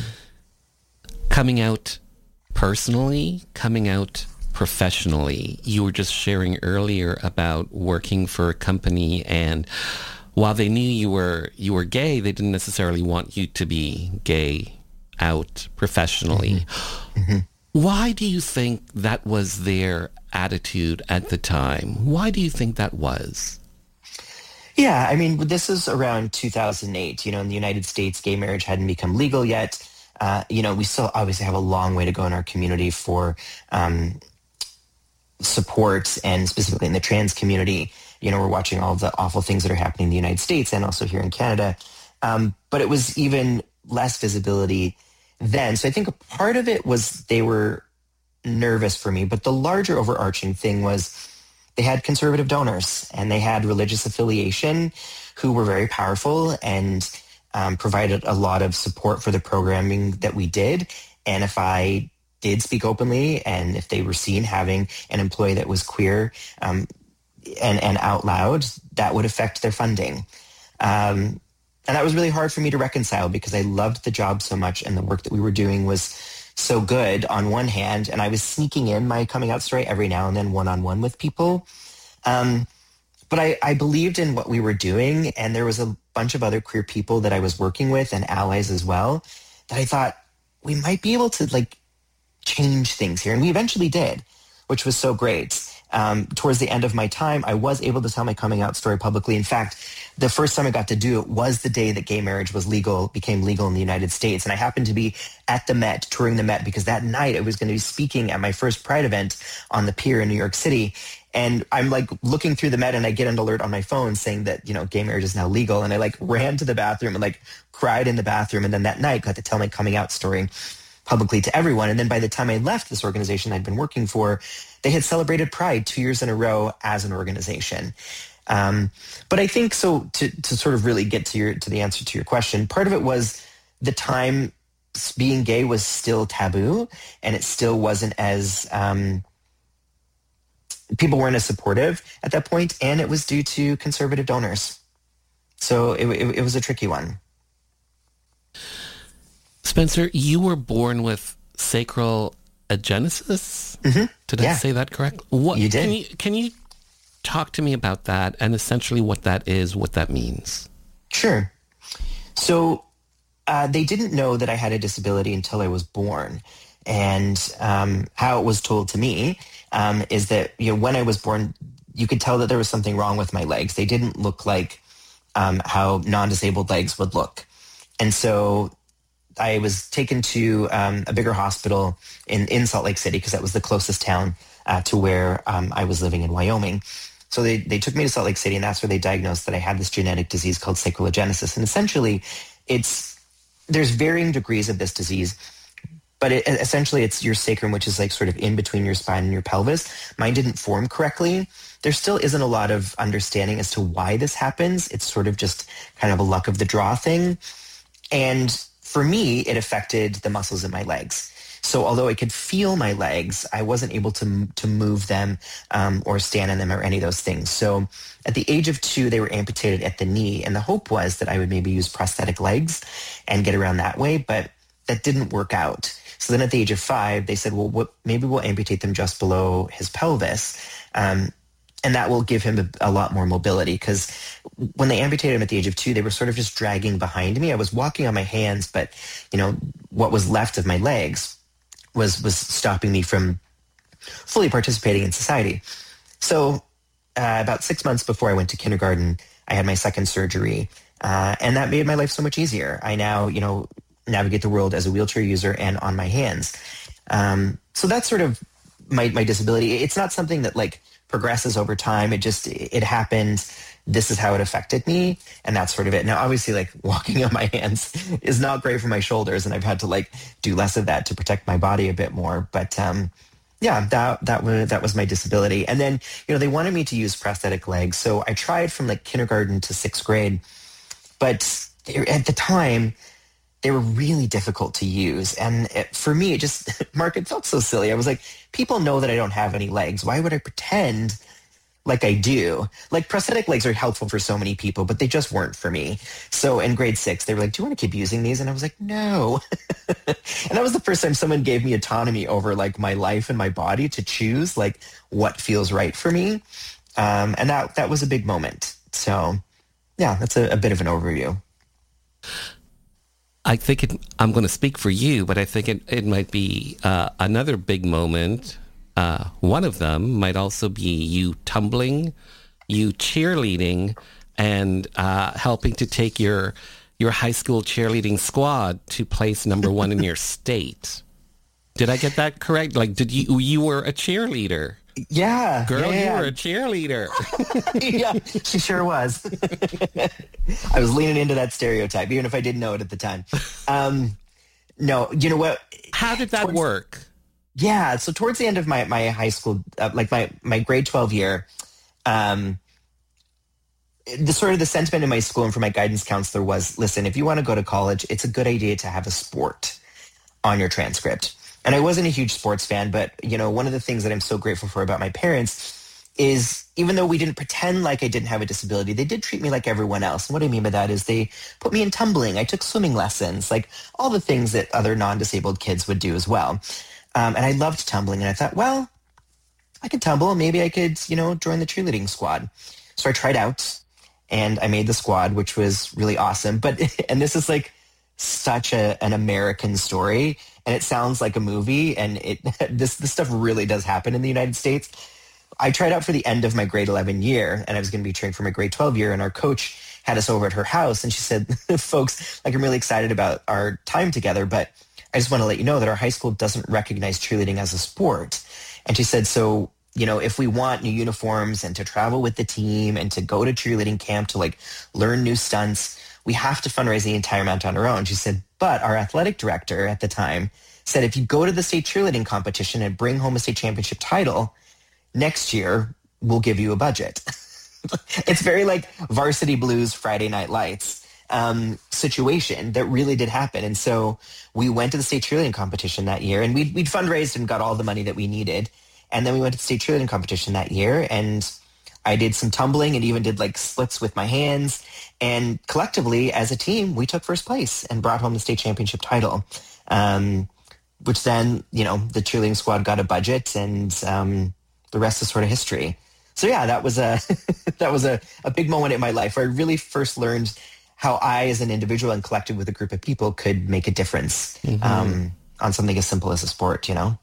Coming out personally, coming out professionally, you were just sharing earlier about working for a company, and while they knew you were you were gay, they didn't necessarily want you to be gay out professionally. Mm-hmm. Mm-hmm. Why do you think that was their attitude at the time? Why do you think that was? Yeah, I mean, this is around two thousand eight. You know, in the United States, gay marriage hadn't become legal yet. Uh, you know, we still obviously have a long way to go in our community for um, support, and specifically in the trans community. You know, we're watching all the awful things that are happening in the United States and also here in Canada. Um, but it was even less visibility then. So I think a part of it was they were nervous for me, but the larger overarching thing was they had conservative donors and they had religious affiliation who were very powerful and um, provided a lot of support for the programming that we did. And if I did speak openly and if they were seen having an employee that was queer um, and, and out loud, that would affect their funding. Um, And that was really hard for me to reconcile because I loved the job so much and the work that we were doing was so good on one hand. And I was sneaking in my coming out story every now and then one-on-one with people. Um, but I, I believed in what we were doing. And there was a bunch of other queer people that I was working with and allies as well that I thought we might be able to like change things here. And we eventually did, which was so great. Um, towards the end of my time, I was able to tell my coming out story publicly. In fact, the first time I got to do it was the day that gay marriage was legal, became legal in the United States. And I happened to be at the Met, touring the Met, because that night I was going to be speaking at my first Pride event on the pier in New York City. And I'm like looking through the Met and I get an alert on my phone saying that, you know, gay marriage is now legal. And I like ran to the bathroom and like cried in the bathroom. And then that night got to tell my coming out story publicly to everyone. And then by the time I left this organization I'd been working for, they had celebrated Pride two years in a row as an organization. Um, but I think so to, to sort of really get to your, to the answer to your question, part of it was the time being gay was still taboo and it still wasn't as, um, people weren't as supportive at that point, and it was due to conservative donors. So it, it, it was a tricky one. Spencer, you were born with sacral agenesis? Mm-hmm. Did yeah. I say that correct? What, you did. Can you, can you talk to me about that and essentially what that is, what that means? Sure. So uh, they didn't know that I had a disability until I was born. And um, how it was told to me um, is that, you know, when I was born, you could tell that there was something wrong with my legs. They didn't look like um, how non-disabled legs would look. And so I was taken to um, a bigger hospital in, in Salt Lake City because that was the closest town uh, to where um, I was living in Wyoming. So they, they took me to Salt Lake City, and that's where they diagnosed that I had this genetic disease called sacral agenesis. And essentially, it's there's varying degrees of this disease, but it, essentially it's your sacrum, which is like sort of in between your spine and your pelvis. Mine didn't form correctly. There still isn't a lot of understanding as to why this happens. It's sort of just kind of a luck of the draw thing. And for me, it affected the muscles in my legs. So although I could feel my legs, I wasn't able to to move them um, or stand on them or any of those things. So at the age of two, they were amputated at the knee. And the hope was that I would maybe use prosthetic legs and get around that way. But that didn't work out. So then at the age of five, they said, well, what, maybe we'll amputate them just below his pelvis. Um, and that will give him a, a lot more mobility. Because when they amputated him at the age of two, they were sort of just dragging behind me. I was walking on my hands, but, you know, what was left of my legs was was stopping me from fully participating in society. So uh, about six months before I went to kindergarten, I had my second surgery. Uh, and that made my life so much easier. I now, you know, navigate the world as a wheelchair user and on my hands. Um, so that's sort of my, my disability. It's not something that like progresses over time. It just, it happened. This is how it affected me. And that's sort of it. Now, obviously, like walking on my hands is not great for my shoulders. And I've had to like do less of that to protect my body a bit more. But um, yeah, that, that was, that was my disability. And then, you know, they wanted me to use prosthetic legs. So I tried from like kindergarten to sixth grade. But at the time, they were really difficult to use. And it, for me, it just, Mark, it felt so silly. I was like, people know that I don't have any legs. Why would I pretend like I do? Like prosthetic legs are helpful for so many people, but they just weren't for me. So in grade six, they were like, do you want to keep using these? And I was like, no. And that was the first time someone gave me autonomy over like my life and my body to choose like what feels right for me. Um, and that, that was a big moment. So yeah, that's a, a bit of an overview. I think it, I'm going to speak for you, but I think it, it might be uh, another big moment. Uh, one of them might also be you tumbling, you cheerleading, and uh, helping to take your your high school cheerleading squad to place number one in your state. Did I get that correct? Like, did you you were a cheerleader? Yeah, girl, yeah, yeah. you were a cheerleader. Yeah, she sure was. I was leaning into that stereotype, even if I didn't know it at the time. Um, no, you know what? How did that towards, work? Yeah, so towards the end of my my high school, uh, like my my grade twelve year, um, the sort of the sentiment in my school and from my guidance counselor was, listen, if you want to go to college, it's a good idea to have a sport on your transcript. And I wasn't a huge sports fan, but, you know, one of the things that I'm so grateful for about my parents is even though we didn't pretend like I didn't have a disability, they did treat me like everyone else. And what I mean by that is they put me in tumbling. I took swimming lessons, like all the things that other non-disabled kids would do as well. Um, and I loved tumbling. And I thought, well, I could tumble. Maybe I could, you know, join the cheerleading squad. So I tried out and I made the squad, which was really awesome. But, and this is like such a, an American story. And it sounds like a movie, and it this this stuff really does happen in the United States. I tried out for the end of my grade eleven year, and I was going to be trained for my grade twelve year, and our coach had us over at her house, and she said, folks, like I'm really excited about our time together, but I just want to let you know that our high school doesn't recognize cheerleading as a sport. And she said, so, you know, if we want new uniforms and to travel with the team and to go to cheerleading camp to like learn new stunts, we have to fundraise the entire amount on our own. She said, but our athletic director at the time said, if you go to the state cheerleading competition and bring home a state championship title, next year we'll give you a budget. It's very like Varsity Blues, Friday Night Lights um, situation that really did happen. And so we went to the state cheerleading competition that year, and we'd, we'd fundraised and got all the money that we needed. And then we went to the state cheerleading competition that year, and I did some tumbling and even did like splits with my hands. And collectively, as a team, we took first place and brought home the state championship title, um, which then, you know, the cheerleading squad got a budget, and um, the rest is sort of history. So yeah, that was a that was a, a big moment in my life where I really first learned how I, as an individual and collected with a group of people, could make a difference mm-hmm. um, on something as simple as a sport, you know?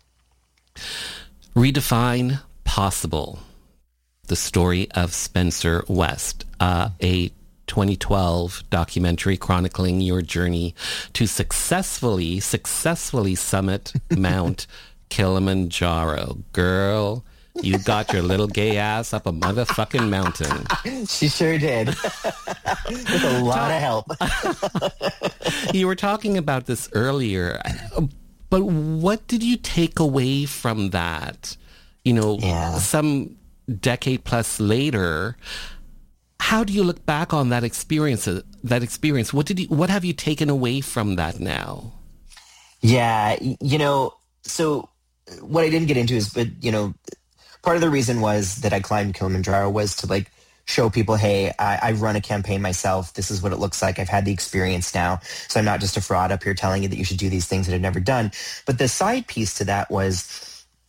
Redefine possible. The story of Spencer West, uh, a twenty twelve documentary chronicling your journey to successfully, successfully summit Mount Kilimanjaro. Girl, you got your little gay ass up a motherfucking mountain. She sure did. With a lot of help. You were talking about this earlier, But what did you take away from that? You know, yeah. some decade plus later, how do you look back on that experience? That experience, what did you, what have you taken away from that now? Yeah, you know, so what I didn't get into is, but you know, part of the reason was that I climbed Kilimanjaro was to like show people, hey, I, I run a campaign myself. This is what it looks like. I've had the experience now, so I'm not just a fraud up here telling you that you should do these things that I've never done. But the side piece to that was,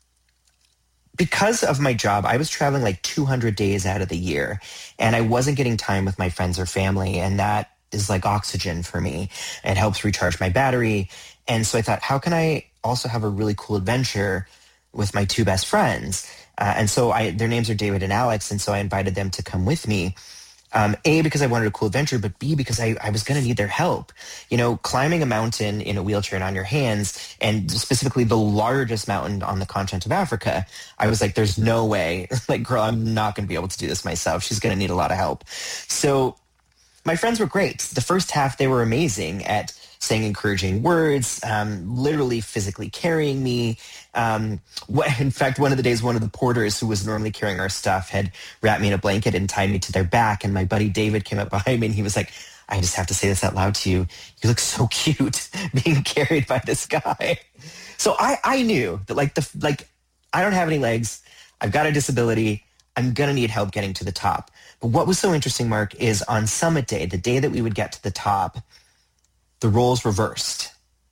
because of my job, I was traveling like two hundred days out of the year, and I wasn't getting time with my friends or family, and that is like oxygen for me. It helps recharge my battery. And so I thought, how can I also have a really cool adventure with my two best friends? Uh, and so I, their names are David and Alex, and so I invited them to come with me. Um, A, because I wanted a cool adventure, but B, because I, I was going to need their help. You know, climbing a mountain in a wheelchair and on your hands, and specifically the largest mountain on the continent of Africa, I was like, there's no way. Like, girl, I'm not going to be able to do this myself. She's going to need a lot of help. So my friends were great. The first half, they were amazing at saying encouraging words, um, literally physically carrying me. Um, what, in fact, one of the days, one of the porters who was normally carrying our stuff had wrapped me in a blanket and tied me to their back. And my buddy David came up behind me and he was like, I just have to say this out loud to you. You look so cute being carried by this guy. So I, I knew that like the, like, I don't have any legs. I've got a disability. I'm going to need help getting to the top. But what was so interesting, Mark, is on summit day, the day that we would get to the top, the roles reversed.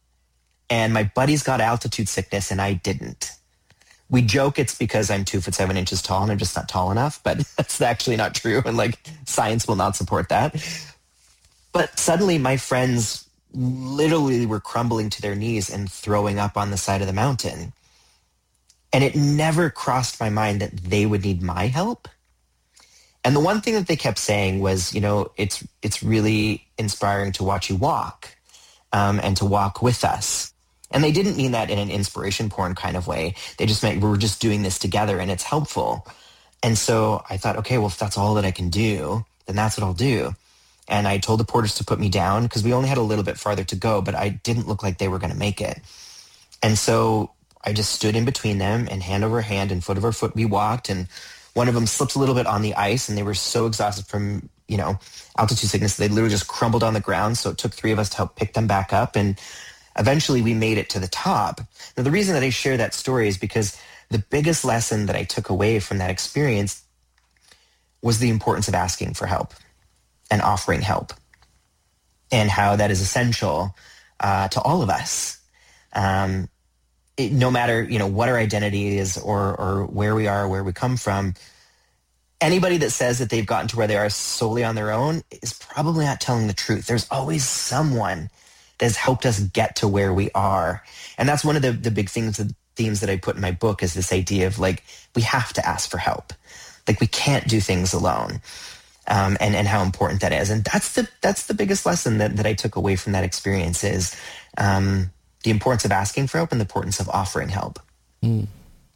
And my buddies got altitude sickness and I didn't. We joke it's because I'm two foot seven inches tall and I'm just not tall enough, but that's actually not true. And like science will not support that. But suddenly my friends literally were crumbling to their knees and throwing up on the side of the mountain. And it never crossed my mind that they would need my help. And the one thing that they kept saying was, you know, it's it's really inspiring to watch you walk um, and to walk with us. And they didn't mean that in an inspiration porn kind of way. They just meant we're just doing this together and it's helpful. And so I thought, okay, well, if that's all that I can do, then that's what I'll do. And I told the porters to put me down because we only had a little bit farther to go, but I didn't look like they were going to make it. And so I just stood in between them and hand over hand and foot over foot we walked, and one of them slipped a little bit on the ice and they were so exhausted from, you know, altitude sickness, they literally just crumbled on the ground. So it took three of us to help pick them back up. And eventually we made it to the top. Now, the reason that I share that story is because the biggest lesson that I took away from that experience was the importance of asking for help and offering help, and how that is essential uh, to all of us. Um, It, no matter, you know, what our identity is or or where we are, where we come from, anybody that says that they've gotten to where they are solely on their own is probably not telling the truth. There's always someone that has helped us get to where we are. And that's one of the, the big things, the themes that I put in my book, is this idea of like, we have to ask for help. Like, we can't do things alone. Um, and, and how important that is. And that's the that's the biggest lesson that, that I took away from that experience is um, the importance of asking for help and the importance of offering help. Mm.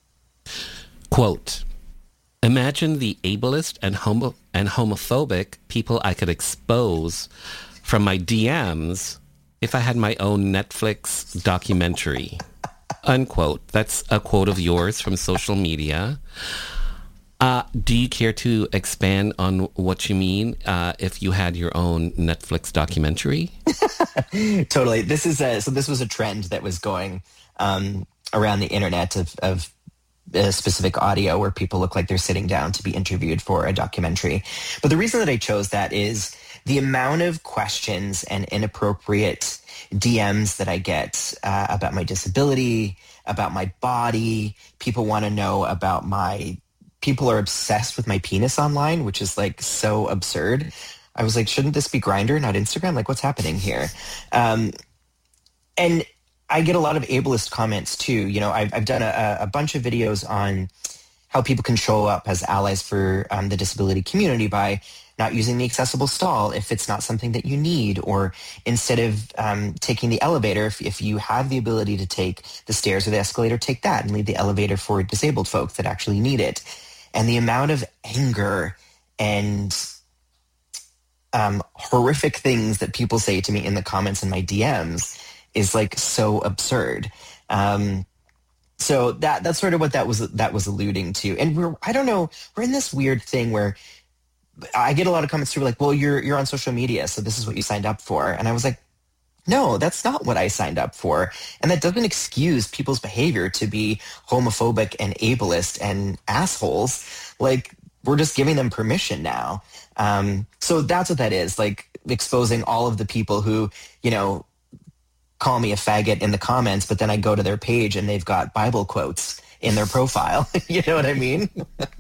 Quote, imagine the ableist and homo and homophobic people I could expose from my D Ms if I had my own Netflix documentary. Unquote. That's a quote of yours from social media. Uh, do you care to expand on what you mean uh, if you had your own Netflix documentary? Totally. This is a, so this was a trend that was going um, around the internet of, of a specific audio where people look like they're sitting down to be interviewed for a documentary. But the reason that I chose that is the amount of questions and inappropriate D Ms that I get uh, about my disability, about my body. People want to know about my... People are obsessed with my penis online, which is like so absurd. I was like, shouldn't this be Grindr, not Instagram? Like, what's happening here? Um, and I get a lot of ableist comments too. You know, I've, I've done a, a bunch of videos on how people can show up as allies for um, the disability community by not using the accessible stall if it's not something that you need, or instead of um, taking the elevator, if, if you have the ability to take the stairs or the escalator, take that and leave the elevator for disabled folks that actually need it. And the amount of anger and um, horrific things that people say to me in the comments in my D Ms is like so absurd. Um, so that that's sort of what that was that was alluding to. And we're I don't know, we're in this weird thing where I get a lot of comments too, like, well, you're you're on social media, so this is what you signed up for. And I was like, no, that's not what I signed up for. And that doesn't excuse people's behavior to be homophobic and ableist and assholes. Like, we're just giving them permission now. Um, so that's what that is, like exposing all of the people who, you know, call me a faggot in the comments, but then I go to their page and they've got Bible quotes in their profile. You know what I mean?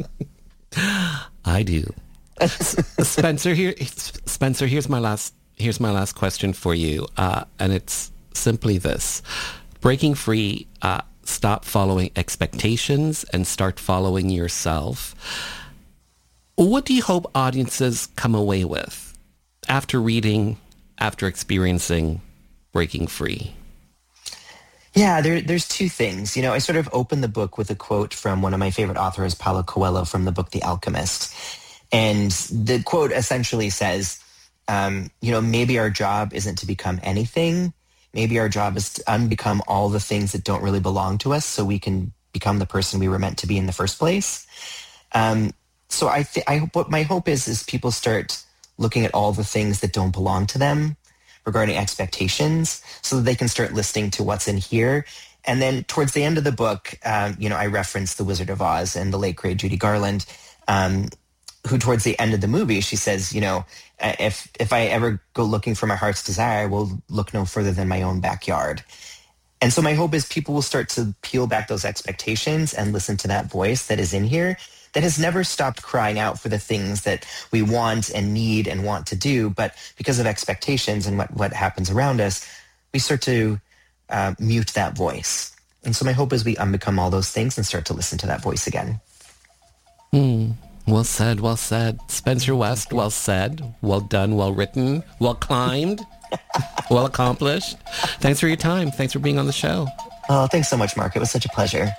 I do. Spencer, here, Spencer, here's my last Here's my last question for you, uh, and it's simply this. Breaking free, uh, stop following expectations and start following yourself. What do you hope audiences come away with after reading, after experiencing Breaking Free? Yeah, there, there's two things. You know, I sort of opened the book with a quote from one of my favorite authors, Paulo Coelho, from the book The Alchemist. And the quote essentially says, Um, you know, maybe our job isn't to become anything. Maybe our job is to unbecome all the things that don't really belong to us so we can become the person we were meant to be in the first place. Um, so I, th- I what my hope is, is people start looking at all the things that don't belong to them regarding expectations so that they can start listening to what's in here. And then towards the end of the book, um, you know, I referenced The Wizard of Oz and the late, great Judy Garland, um, who towards the end of the movie, she says, you know, if if I ever go looking for my heart's desire, I will look no further than my own backyard. And so my hope is people will start to peel back those expectations and listen to that voice that is in here that has never stopped crying out for the things that we want and need and want to do. But because of expectations and what, what happens around us, we start to uh, mute that voice. And so my hope is we unbecome all those things and start to listen to that voice again. Hmm. Well said, well said. Spencer West, well said. Well done, well written, well climbed, well accomplished. Thanks for your time. Thanks for being on the show. Oh, thanks so much, Mark. It was such a pleasure.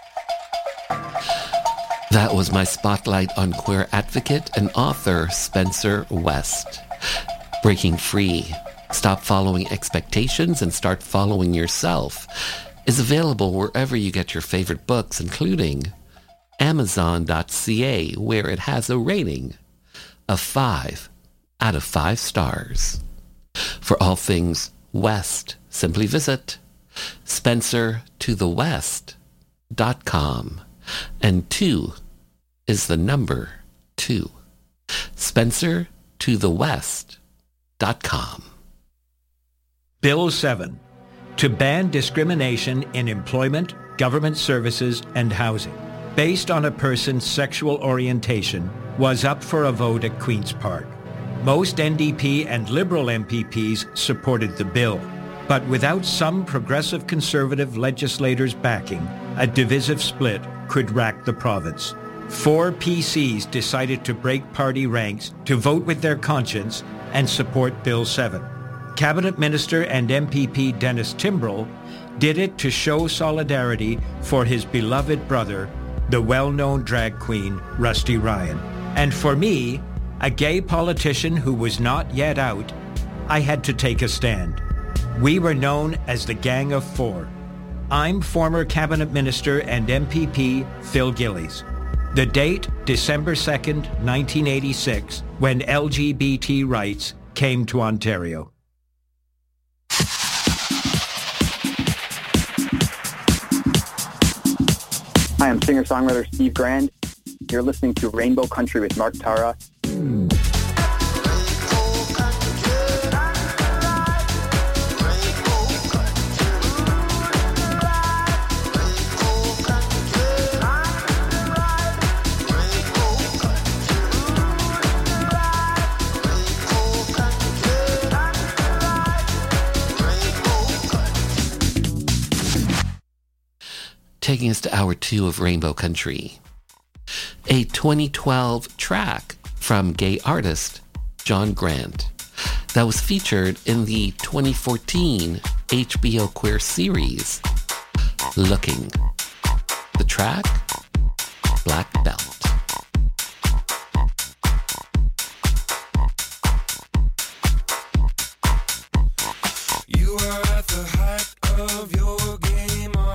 That was my spotlight on queer advocate and author Spencer West. Breaking Free, Stop Following Expectations and Start Following Yourself is available wherever you get your favorite books, including Amazon dot c a, where it has a rating of five out of five stars. For all things West, simply visit Spencer to the West dot com. And two is the number two. Spencer to the West dot com. Bill seven, to ban discrimination in employment, government services, and housing, based on a person's sexual orientation, was up for a vote at Queen's Park. Most N D P and Liberal M P Ps supported the bill, but without some progressive conservative legislators' backing, a divisive split could rack the province. Four P Cs decided to break party ranks to vote with their conscience and support Bill seven. Cabinet Minister and M P P Dennis Timbrell did it to show solidarity for his beloved brother, the well-known drag queen, Rusty Ryan. And for me, a gay politician who was not yet out, I had to take a stand. We were known as the Gang of Four. I'm former Cabinet Minister and M P P Phil Gillies. The date, December second, nineteen eighty-six, when L G B T rights came to Ontario. Hi, I'm singer-songwriter Steve Grand. You're listening to Rainbow Country with Mark Tara. Taking us to hour two of Rainbow Country. A twenty twelve track from gay artist John Grant that was featured in the twenty fourteen H B O queer series, Looking. The track, Black Belt. You are at the height of your game on.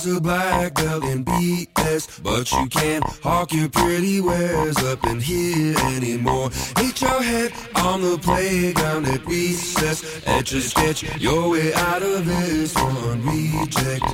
is a black belt in B S, but you can't hawk your pretty wares up in here anymore. Hit your head on the playground at recess, etch a sketch your way out of this one. Reject.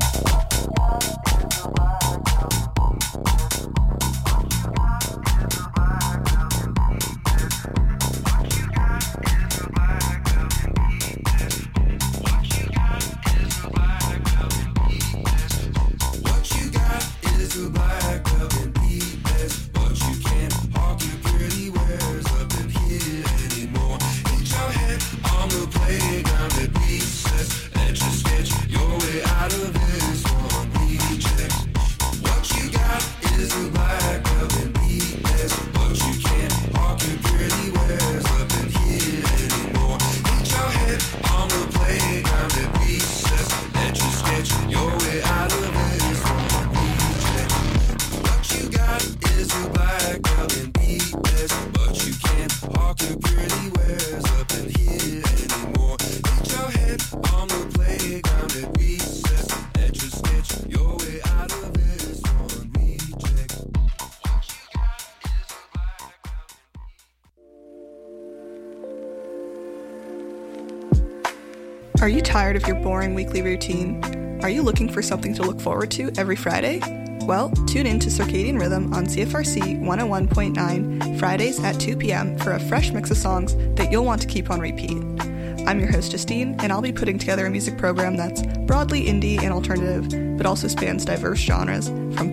Are you tired of your boring weekly routine? Are you looking for something to look forward to every Friday? Well, tune in to Circadian Rhythm on C F R C one oh one point nine Fridays at two p.m. for a fresh mix of songs that you'll want to keep on repeat. I'm your host, Justine, and I'll be putting together a music program that's broadly indie and alternative, but also spans diverse genres, from